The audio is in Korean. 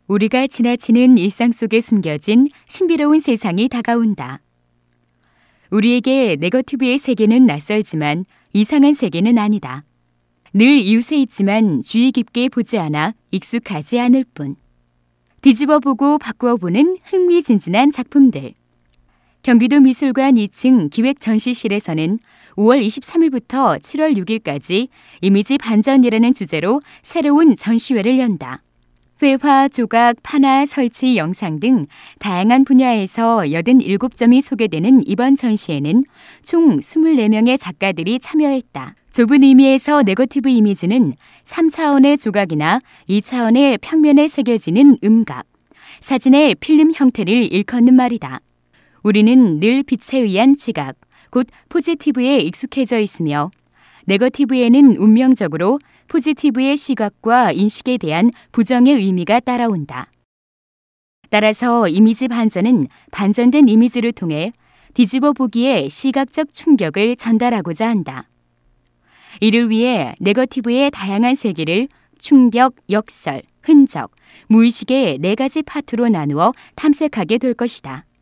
우리가 지나치는 일상 속에 숨겨진 신비로운 세상이 다가온다. 우리에게 네거티브의 세계는 낯설지만 이상한 세계는 아니다. 늘 이웃에 있지만 주의 깊게 보지 않아 익숙하지 않을 뿐. 뒤집어보고 바꾸어보는 흥미진진한 작품들. 경기도 미술관 2층 기획전시실에서는 5월 23일부터 7월 6일까지 이미지 반전이라는 주제로 새로운 전시회를 연다. 회화, 조각, 판화, 설치, 영상 등 다양한 분야에서 87점이 소개되는 이번 전시회는 총 24명의 작가들이 참여했다. 좁은 의미에서 네거티브 이미지는 3차원의 조각이나 2차원의 평면에 새겨지는 음각, 사진의 필름 형태를 일컫는 말이다. 우리는 늘 빛에 의한 지각, 곧 포지티브에 익숙해져 있으며 네거티브에는 운명적으로 포지티브의 시각과 인식에 대한 부정의 의미가 따라온다. 따라서 이미지 반전은 반전된 이미지를 통해 뒤집어 보기에 시각적 충격을 전달하고자 한다. 이를 위해 네거티브의 다양한 세계를 충격, 역설, 흔적, 무의식의 4가지 파트로 나누어 탐색하게 될 것이다.